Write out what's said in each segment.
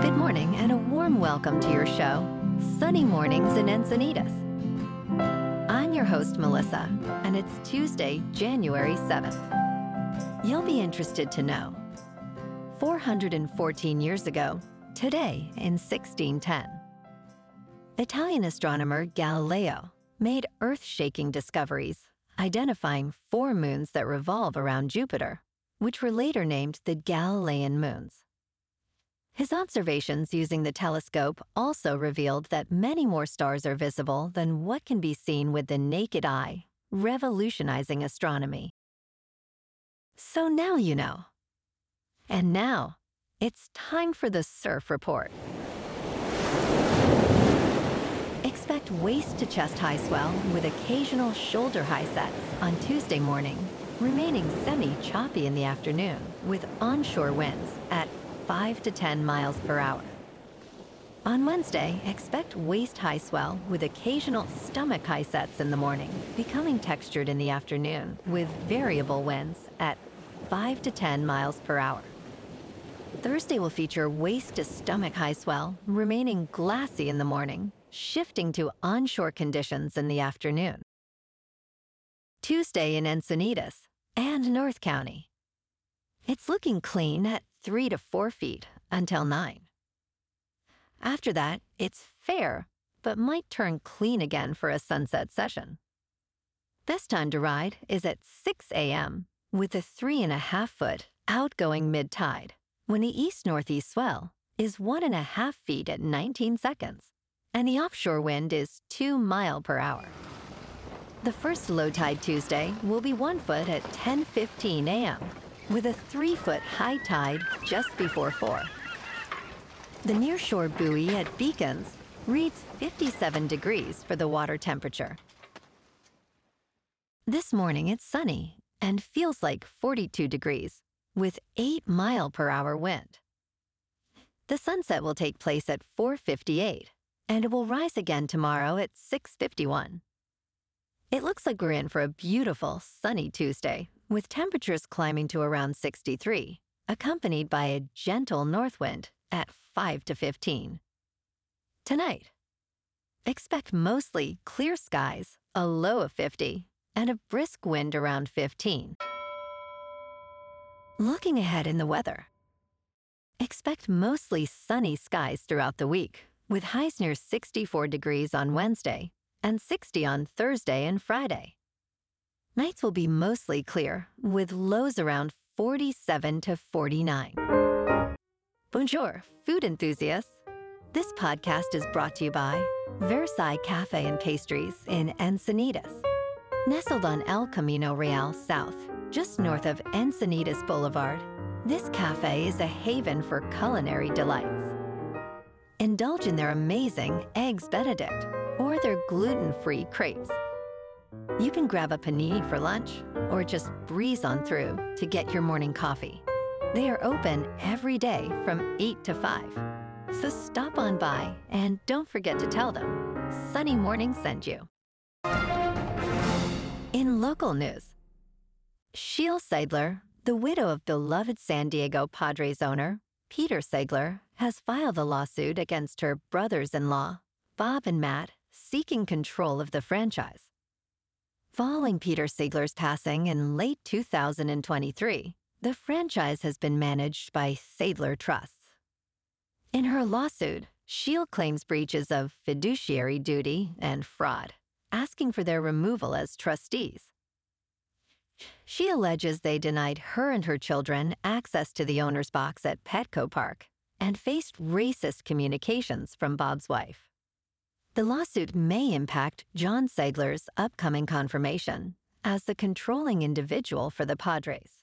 Good morning and a warm welcome to your show, Sunny Mornings in Encinitas. I'm your host, Melissa, and it's Tuesday, January 7th. You'll be interested to know, 414 years ago, today in 1610, Italian astronomer Galileo made earth-shaking discoveries, identifying 4 moons that revolve around Jupiter, which were later named the Galilean moons. His observations using the telescope also revealed that many more stars are visible than what can be seen with the naked eye, revolutionizing astronomy. So now you know. And now, it's time for the Surf Report. Expect waist-to-chest high swell with occasional shoulder-high sets on Tuesday morning, remaining semi-choppy in the afternoon with onshore winds at 5 to 10 miles per hour. On Wednesday, expect waist-high swell with occasional stomach-high sets in the morning, becoming textured in the afternoon with variable winds at 5 to 10 miles per hour. Thursday will feature waist-to-stomach high swell, remaining glassy in the morning, shifting to onshore conditions in the afternoon. Tuesday in Encinitas and North County. It's looking clean at 3 to 4 feet until 9. After that, it's fair, but might turn clean again for a sunset session. Best time to ride is at 6 a.m. with a 3.5-foot outgoing mid-tide, when the east-northeast swell is 1.5 feet at 19 seconds, and the offshore wind is 2 miles per hour. The first low tide Tuesday will be 1 foot at 10:15 a.m., with a 3-foot high tide just before 4. The nearshore buoy at Beacons reads 57 degrees for the water temperature. This morning it's sunny and feels like 42 degrees, with 8 mile per hour wind. The sunset will take place at 4:58, and it will rise again tomorrow at 6:51. It looks like we're in for a beautiful, sunny Tuesday, with temperatures climbing to around 63, accompanied by a gentle north wind at 5 to 15. Tonight, expect mostly clear skies, a low of 50, and a brisk wind around 15. Looking ahead in the weather, expect mostly sunny skies throughout the week, with highs near 64 degrees on Wednesday and 60 on Thursday and Friday. Nights will be mostly clear, with lows around 47 to 49. Bonjour, food enthusiasts. This podcast is brought to you by Versailles Cafe and Pastries in Encinitas. Nestled on El Camino Real South, just north of Encinitas Boulevard, this cafe is a haven for culinary delights. Indulge in their amazing Eggs Benedict or their gluten-free crepes. You can grab a panini for lunch or just breeze on through to get your morning coffee. They are open every day from 8 to 5. So stop on by and don't forget to tell them Sunny Morning sent you. In local news, Sheil Seigler, the widow of beloved San Diego Padres owner Peter Seigler, has filed a lawsuit against her brothers-in-law, Bob and Matt, seeking control of the franchise. Following Peter Seigler's passing in late 2023, the franchise has been managed by Seigler Trusts. In her lawsuit, Sheil claims breaches of fiduciary duty and fraud, asking for their removal as trustees. She alleges they denied her and her children access to the owner's box at Petco Park and faced racist communications from Bob's wife. The lawsuit may impact John Seigler's upcoming confirmation as the controlling individual for the Padres.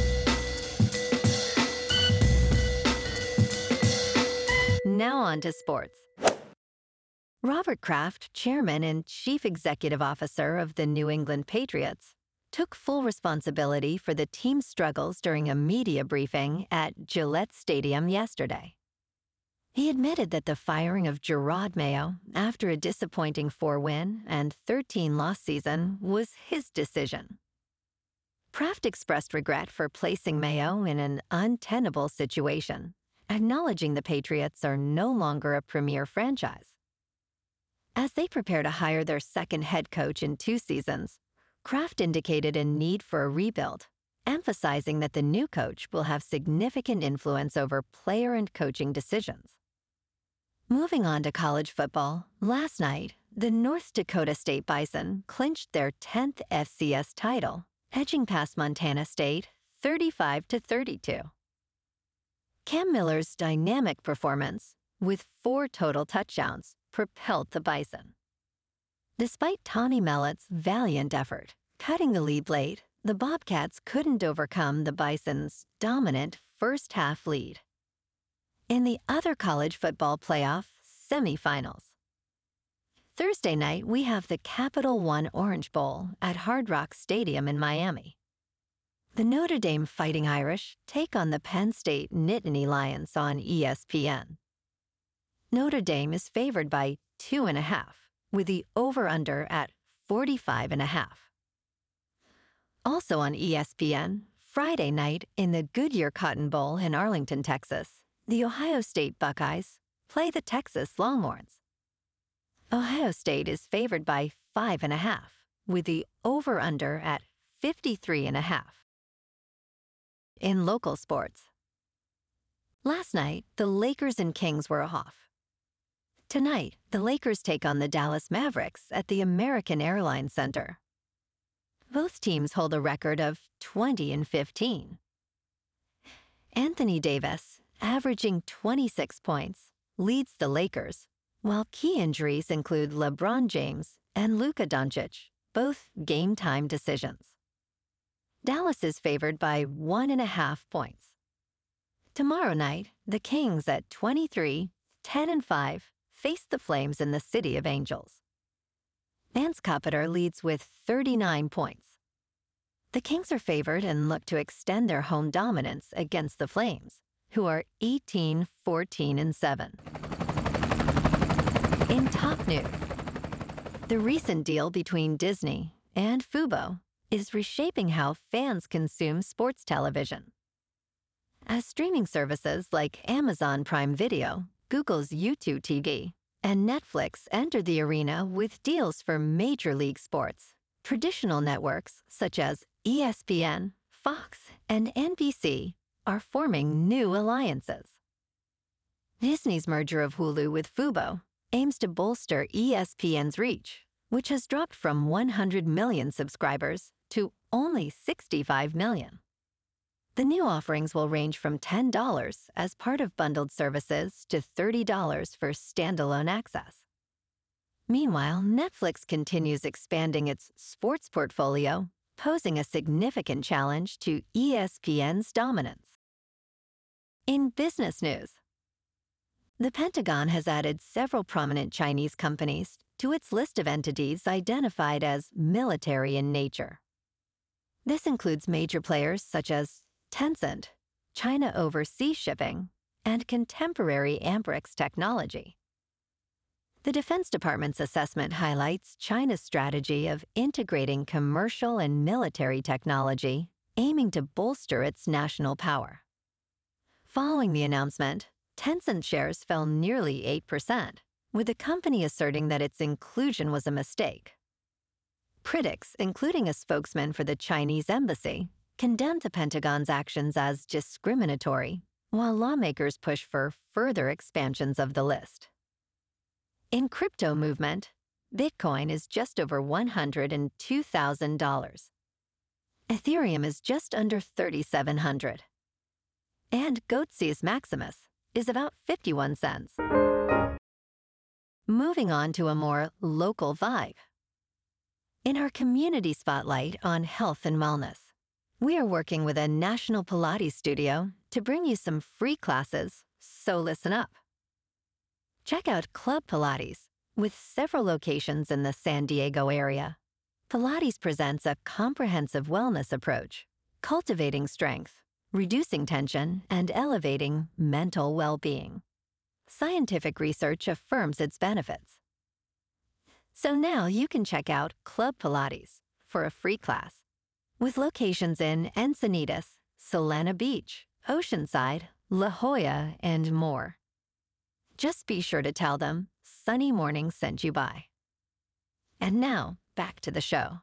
Now on to sports. Robert Kraft, chairman and chief executive officer of the New England Patriots, took full responsibility for the team's struggles during a media briefing at Gillette Stadium yesterday. He admitted that the firing of Jerod Mayo after a disappointing 4-win and 13-loss season was his decision. Kraft expressed regret for placing Mayo in an untenable situation acknowledging the Patriots are no longer a premier franchise. As they prepare to hire their second head coach in 2 seasons, Kraft indicated a need for a rebuild, emphasizing that the new coach will have significant influence over player and coaching decisions. Moving on to college football, last night, the North Dakota State Bison clinched their 10th FCS title, edging past Montana State 35-32. Cam Miller's dynamic performance, with 4 total touchdowns, propelled the Bison. Despite Tommy Mellett's valiant effort, cutting the lead late, the Bobcats couldn't overcome the Bison's dominant first-half lead. In the other college football playoff semifinals, Thursday night we have the Capital One Orange Bowl at Hard Rock Stadium in Miami. The Notre Dame Fighting Irish take on the Penn State Nittany Lions on ESPN. Notre Dame is favored by 2.5, with the over-under at 45.5. Also on ESPN, Friday night in the Goodyear Cotton Bowl in Arlington, Texas, the Ohio State Buckeyes play the Texas Longhorns. Ohio State is favored by 5.5, with the over-under at 53.5. In local sports, last night the Lakers and Kings were off. Tonight, the Lakers take on the Dallas Mavericks at the American Airlines Center. Both teams hold a record of 20-15. Anthony Davis, averaging 26 points, leads the Lakers, while key injuries include LeBron James and Luka Doncic, both game-time decisions. Dallas is favored by 1.5 points. Tomorrow night, the Kings at 23-10-5 face the Flames in the City of Angels. Vance Kopitar leads with 39 points. The Kings are favored and look to extend their home dominance against the Flames, who are 18-14-7. In top news, the recent deal between Disney and Fubo is reshaping how fans consume sports television. As streaming services like Amazon Prime Video, Google's YouTube TV, and Netflix enter the arena with deals for major league sports, traditional networks such as ESPN, Fox, and NBC are forming new alliances. Disney's merger of Hulu with Fubo aims to bolster ESPN's reach, which has dropped from 100 million subscribers to only 65 million. The new offerings will range from $10 as part of bundled services to $30 for standalone access. Meanwhile, Netflix continues expanding its sports portfolio, posing a significant challenge to ESPN's dominance. In business news, the Pentagon has added several prominent Chinese companies to its list of entities identified as military in nature. This includes major players such as Tencent, China Overseas Shipping, and contemporary Ambrx Technology. The Defense Department's assessment highlights China's strategy of integrating commercial and military technology, aiming to bolster its national power. Following the announcement, Tencent shares fell nearly 8%, with the company asserting that its inclusion was a mistake. Critics, including a spokesman for the Chinese embassy, condemned the Pentagon's actions as discriminatory, while lawmakers push for further expansions of the list. In crypto movement, Bitcoin is just over $102,000. Ethereum is just under $3,700. And Goatseus Maximus is about 51 cents. Moving on to a more local vibe. In our community spotlight on health and wellness, we are working with a national Pilates studio to bring you some free classes, so listen up. Check out Club Pilates, with several locations in the San Diego area. Pilates presents a comprehensive wellness approach, cultivating strength, reducing tension, and elevating mental well-being. Scientific research affirms its benefits. So now you can check out Club Pilates for a free class, with locations in Encinitas, Solana Beach, Oceanside, La Jolla, and more. Just be sure to tell them Sunny Morning sent you by. And now, back to the show.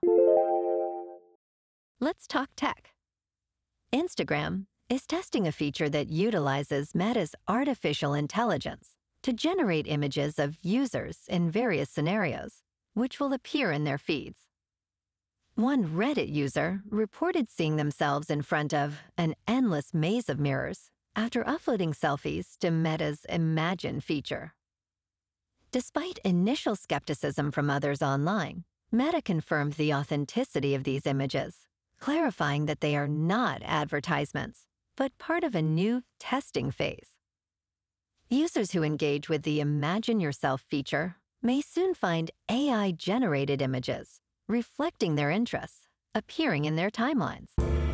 Let's talk tech. Instagram is testing a feature that utilizes Meta's artificial intelligence to generate images of users in various scenarios, which will appear in their feeds. One Reddit user reported seeing themselves in front of an endless maze of mirrors after uploading selfies to Meta's Imagine feature. Despite initial skepticism from others online, Meta confirmed the authenticity of these images, clarifying that they are not advertisements, but part of a new testing phase. Users who engage with the Imagine Yourself feature may soon find AI-generated images reflecting their interests, appearing in their timelines.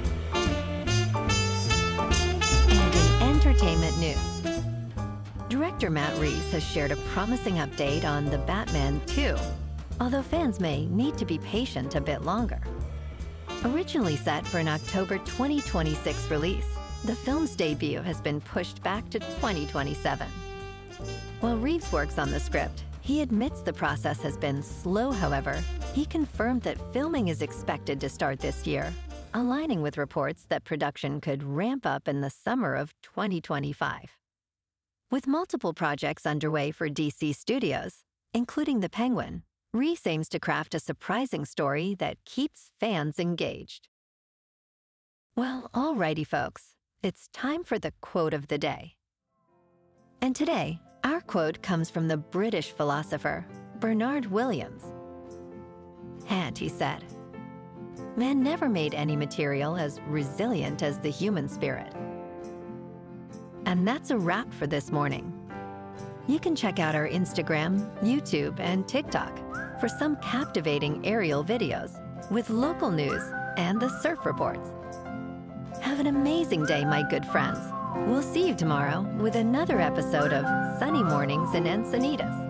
And in entertainment news, director Matt Reeves has shared a promising update on The Batman 2, although fans may need to be patient a bit longer. Originally set for an October 2026 release, the film's debut has been pushed back to 2027. While Reeves works on the script, he admits the process has been slow. However, he confirmed that filming is expected to start this year, aligning with reports that production could ramp up in the summer of 2025. With multiple projects underway for DC Studios, including The Penguin, Reeves aims to craft a surprising story that keeps fans engaged. Well, alrighty folks, it's time for the quote of the day. And today, our quote comes from the British philosopher Bernard Williams. And he said, "Man never made any material as resilient as the human spirit." And that's a wrap for this morning. You can check out our Instagram, YouTube, and TikTok for some captivating aerial videos with local news and the surf reports. Have an amazing day, my good friends. We'll see you tomorrow with another episode of Sunny Mornings in Encinitas.